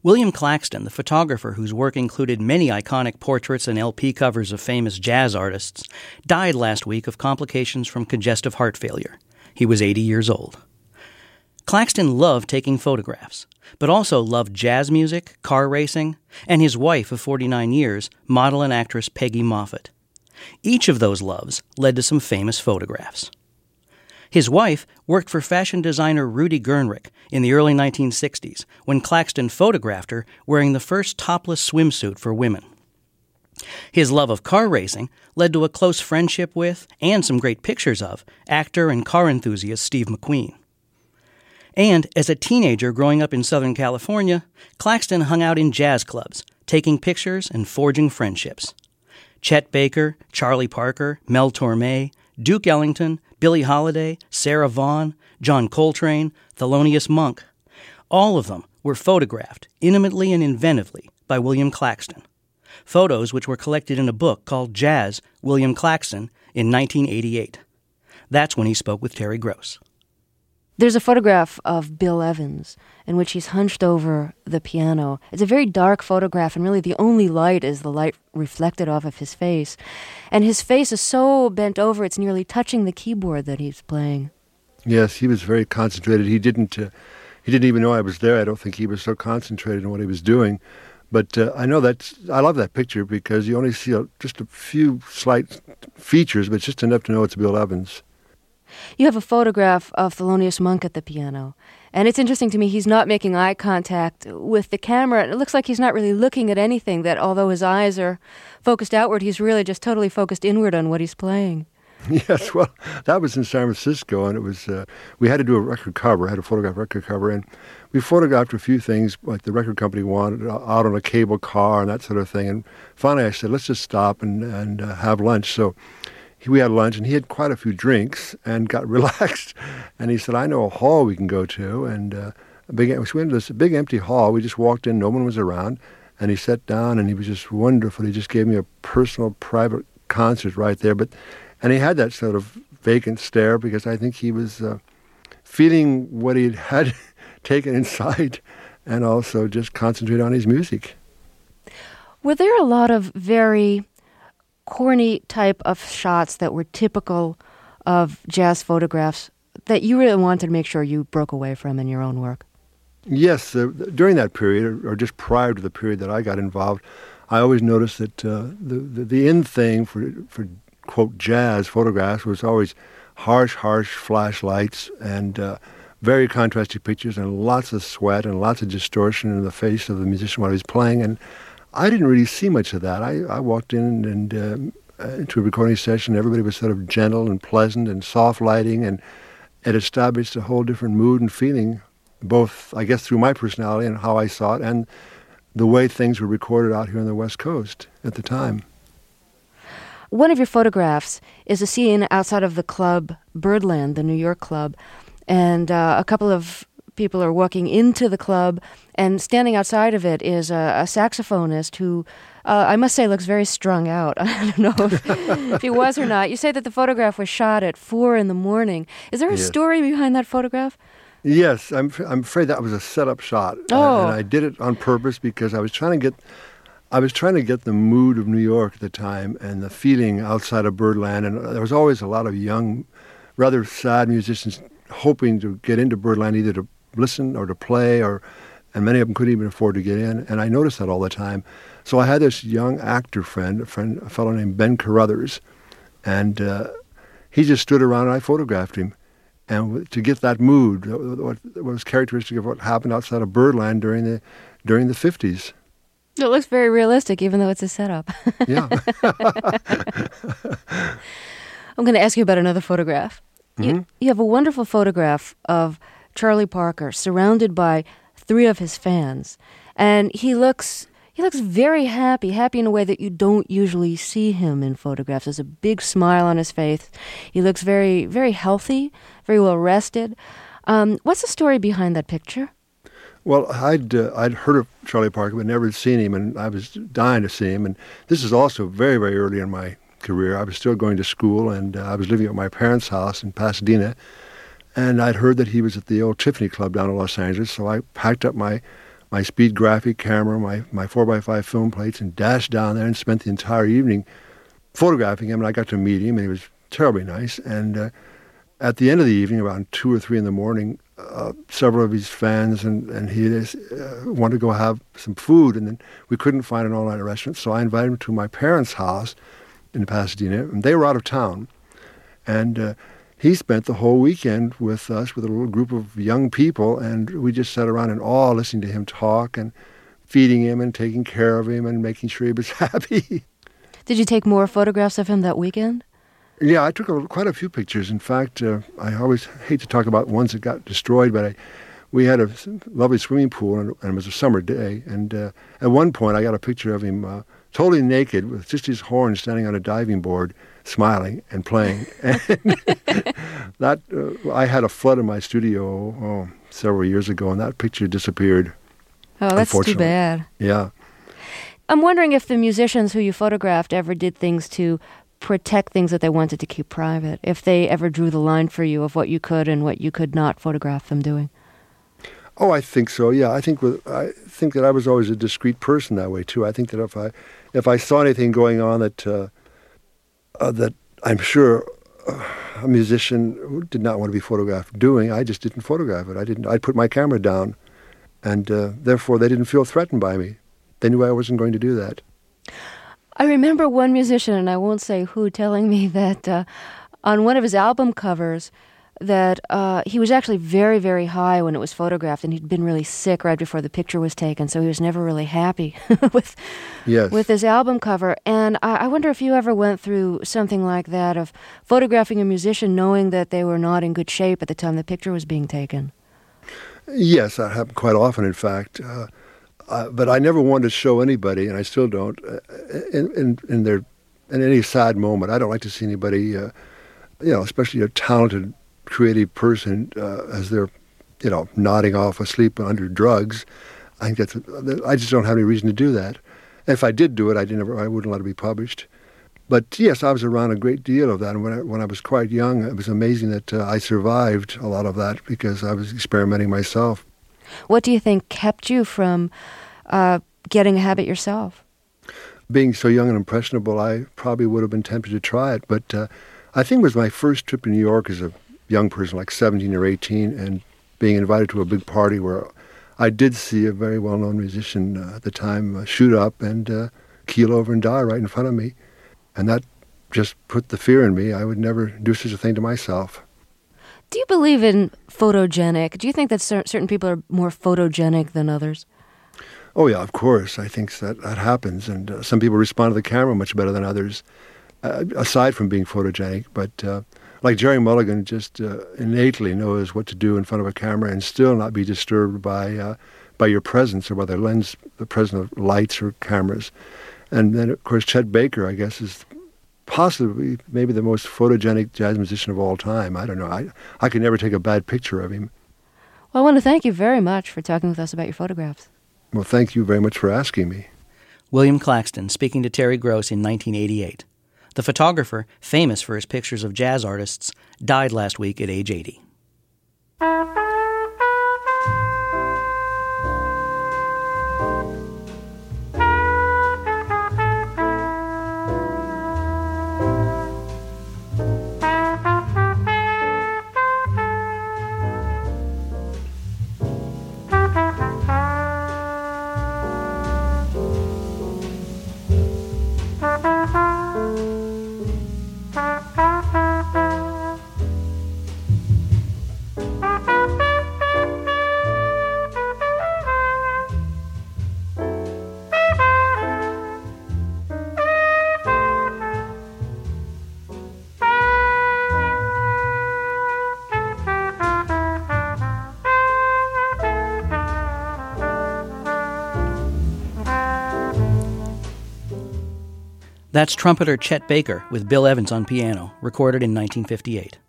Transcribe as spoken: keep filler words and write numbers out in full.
William Claxton, the photographer whose work included many iconic portraits and L P covers of famous jazz artists, died last week of complications from congestive heart failure. He was eighty years old. Claxton loved taking photographs, but also loved jazz music, car racing, and his wife of forty-nine years, model and actress Peggy Moffat. Each of those loves led to some famous photographs. His wife worked for fashion designer Rudy Gernrich in the early nineteen sixties when Claxton photographed her wearing the first topless swimsuit for women. His love of car racing led to a close friendship with, and some great pictures of, actor and car enthusiast Steve McQueen. And as a teenager growing up in Southern California, Claxton hung out in jazz clubs, taking pictures and forging friendships. Chet Baker, Charlie Parker, Mel Torme, Duke Ellington, Billie Holiday, Sarah Vaughan, John Coltrane, Thelonious Monk. All of them were photographed intimately and inventively by William Claxton. Photos which were collected in a book called Jazz, William Claxton, in nineteen eighty-eight. That's when he spoke with Terry Gross. There's a photograph of Bill Evans in which he's hunched over the piano. It's a very dark photograph, and really the only light is the light reflected off of his face. And his face is so bent over, it's nearly touching the keyboard that he's playing. Yes, he was very concentrated. He didn't uh, he didn't even know I was there. I don't think he was so concentrated on what he was doing. But uh, I know that's, I love that picture because you only see a, just a few slight features, but it's just enough to know it's Bill Evans. You have a photograph of Thelonious Monk at the piano. And it's interesting to me, he's not making eye contact with the camera. It looks like he's not really looking at anything, that although his eyes are focused outward, he's really just totally focused inward on what he's playing. Yes, well, that was in San Francisco, and it was, uh, we had to do a record cover, I had to photograph a record cover, and we photographed a few things like the record company wanted, out on a cable car and that sort of thing. And finally I said, let's just stop and, and uh, have lunch. So we had lunch, and he had quite a few drinks and got relaxed. And he said, I know a hall we can go to. And uh, a big, we went to this big empty hall. We just walked in. No one was around. And he sat down, and he was just wonderful. He just gave me a personal, private concert right there. But And he had that sort of vacant stare because I think he was uh, feeling what he had taken inside and also just concentrate on his music. Were there a lot of very corny type of shots that were typical of jazz photographs that you really wanted to make sure you broke away from in your own work? Yes, uh, during that period, or just prior to the period that I got involved, I always noticed that uh, the, the the in thing for for quote jazz photographs was always harsh, harsh flashlights and uh, very contrasty pictures and lots of sweat and lots of distortion in the face of the musician while he was playing. And I didn't really see much of that. I, I walked in and um, into a recording session. Everybody was sort of gentle and pleasant and soft lighting, and it established a whole different mood and feeling, both, I guess, through my personality and how I saw it and the way things were recorded out here on the West Coast at the time. One of your photographs is a scene outside of the club Birdland, the New York club, and uh, a couple of people are walking into the club, and standing outside of it is a, a saxophonist who, uh, I must say, looks very strung out. I don't know if, if he was or not. You say that the photograph was shot at four in the morning. Is there a Yes. story behind that photograph? Yes, I'm I'm afraid that was a setup shot. Oh. Uh, and I did it on purpose because I was trying to get I was trying to get the mood of New York at the time and the feeling outside of Birdland. And there was always a lot of young, rather sad musicians hoping to get into Birdland, either to listen or to play, or and many of them couldn't even afford to get in. And I noticed that all the time. So I had this young actor friend, a friend, a fellow named Ben Carruthers, and uh, he just stood around and I photographed him. And to get that mood, what was characteristic of what happened outside of Birdland during the during the fifties. It looks very realistic, even though it's a setup. Yeah. I'm going to ask you about another photograph. Mm-hmm. You, you have a wonderful photograph of Charlie Parker surrounded by three of his fans. And he looks he looks very happy, happy in a way that you don't usually see him in photographs. There's a big smile on his face. He looks very, very healthy, very well rested. Um, what's the story behind that picture? Well, I'd uh, I'd heard of Charlie Parker, but never seen him, and I was dying to see him. And this is also very, very early in my career. I was still going to school, and uh, I was living at my parents' house in Pasadena. And I'd heard that he was at the old Tiffany Club down in Los Angeles, so I packed up my my speed graphic camera, my, my four by five film plates, and dashed down there and spent the entire evening photographing him. And I got to meet him, and he was terribly nice. And uh, at the end of the evening, around two or three in the morning, uh, several of his fans and, and he uh, wanted to go have some food, and then we couldn't find an all-night restaurant, so I invited him to my parents' house in Pasadena, and they were out of town. And uh, he spent the whole weekend with us, with a little group of young people, and we just sat around in awe listening to him talk and feeding him and taking care of him and making sure he was happy. Did you take more photographs of him that weekend? Yeah, I took a, quite a few pictures. In fact, uh, I always hate to talk about ones that got destroyed, but I, we had a lovely swimming pool, and, and it was a summer day. And uh, at one point, I got a picture of him uh, totally naked with just his horns standing on a diving board, smiling and playing. And that uh, I had a flood in my studio oh, several years ago, and that picture disappeared. Oh, that's too bad. Yeah. I'm wondering if the musicians who you photographed ever did things to protect things that they wanted to keep private, if they ever drew the line for you of what you could and what you could not photograph them doing. Oh, I think so. Yeah, I think with, I think that I was always a discreet person that way too. I think that if I if I saw anything going on that uh, uh, that I'm sure uh, a musician who did not want to be photographed doing, I just didn't photograph it. I didn't. I'd put my camera down, and uh, therefore they didn't feel threatened by me. They knew I wasn't going to do that. I remember one musician, and I won't say who, telling me that uh, on one of his album covers that uh, he was actually very, very high when it was photographed, and he'd been really sick right before the picture was taken, so he was never really happy with yes. with his album cover. And I, I wonder if you ever went through something like that, of photographing a musician knowing that they were not in good shape at the time the picture was being taken. Yes, that happened quite often, in fact. Uh, Uh, but I never wanted to show anybody, and I still don't, uh, in, in, in their in any sad moment. I don't like to see anybody, uh, you know, especially a talented, creative person, uh, as they're, you know, nodding off asleep under drugs. I think that's. I just don't have any reason to do that. If I did do it, I never. I wouldn't let it be published. But yes, I was around a great deal of that, and when I, when I was quite young, it was amazing that uh, I survived a lot of that because I was experimenting myself. What do you think kept you from uh, getting a habit yourself? Being so young and impressionable, I probably would have been tempted to try it. But uh, I think it was my first trip to New York as a young person, like seventeen or eighteen, and being invited to a big party where I did see a very well-known musician uh, at the time uh, shoot up and uh, keel over and die right in front of me. And that just put the fear in me. I would never do such a thing to myself. Do you believe in photogenic? Do you think that cer- certain people are more photogenic than others? Oh, yeah, of course. I think that that happens. And uh, some people respond to the camera much better than others, uh, aside from being photogenic. But uh, like Jerry Mulligan just uh, innately knows what to do in front of a camera and still not be disturbed by uh, by your presence or by the lens, the presence of lights or cameras. And then, of course, Chet Baker, I guess, is possibly maybe the most photogenic jazz musician of all time. I don't know. I, I could never take a bad picture of him. Well, I want to thank you very much for talking with us about your photographs. Well, thank you very much for asking me. William Claxton speaking to Terry Gross in nineteen eighty-eight. The photographer, famous for his pictures of jazz artists, died last week at age eighty. That's trumpeter Chet Baker with Bill Evans on piano, recorded in nineteen fifty-eight.